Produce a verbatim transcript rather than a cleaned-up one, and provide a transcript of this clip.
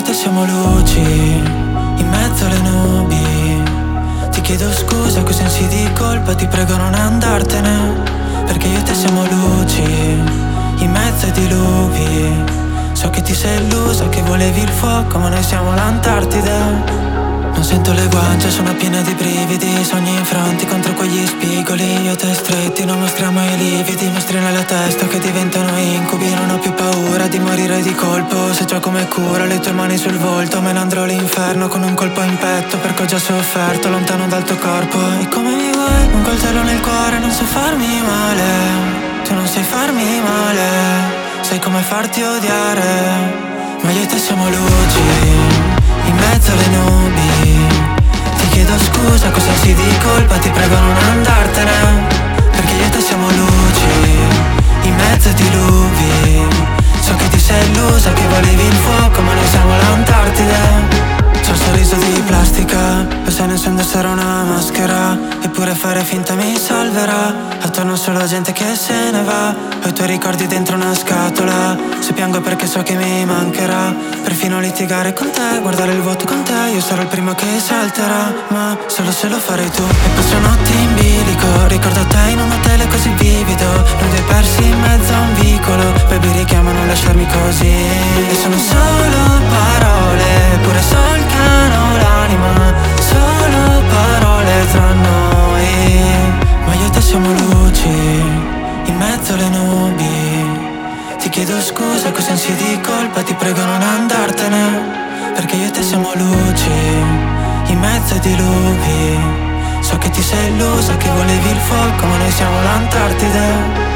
te siamo luci in mezzo alle nubi. Ti chiedo scusa coi sensi di colpa, ti prego non andartene, perché io e te siamo luci in mezzo ai diluvi. So che ti sei illusa, che volevi il fuoco, ma noi siamo l'Antartide. Non sento le guance, sono piene di brividi. Sogni infranti contro quegli spigoli. Io e te stretti, non mostriamo i lividi. Mostri nella testa che diventano incubi. Non ho più paura di morire di colpo. Se ciò come cura le tue mani sul volto, me ne andrò all'inferno con un colpo in petto, perché ho già sofferto lontano dal tuo corpo. E come mi vuoi? Un coltello nel cuore, non so farmi male. Tu non sai farmi male, sai come farti odiare. Ma io e te siamo luci in mezzo alle nubi. Ti chiedo scusa coi sensi di colpa, ti prego non andartene, perché io e te siamo luci in mezzo ai diluvi. So che ti sei illusa, che volevi il fuoco, ma noi siamo l'Antartide. C'ho un sorriso di plastica, lo sai non so indossare una maschera, eppure fare finta mi salverà. Attorno solo gente che se ne va, ho i tuoi ricordi dentro una scatola. Se piango perché so che mi mancherà, perfino litigare con te, guardare il vuoto con te. Io sarò il primo che salterà, ma solo se lo farai tu. E passo notti in bilico, ricordo te in un hotel così vivido, noi due persi in mezzo a un vicolo. Baby richiama non lasciarmi così. E sono solo parole, eppure solcano l'anima. Solo parole tra noi, ma io e te siamo luci in mezzo alle nubi. Ti chiedo scusa coi sensi di colpa, ti prego non andartene, perché io e te siamo luci in mezzo ai diluvi. So che ti sei illusa, che volevi il fuoco, ma noi siamo l'Antartide.